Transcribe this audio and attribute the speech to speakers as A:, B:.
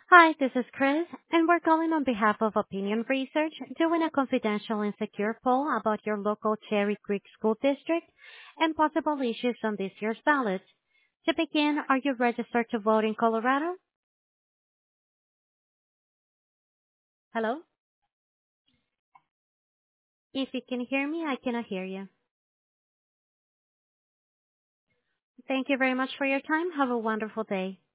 A: Hi, this is Chris, and we're calling on behalf of Opinion Research, doing a confidential and secure poll about your local Cherry Creek School District and possible issues on this year's ballot. To begin, are you registered to vote in Colorado? Hello? If you can hear me, I cannot hear you. Thank you very much for your time. Have a wonderful day.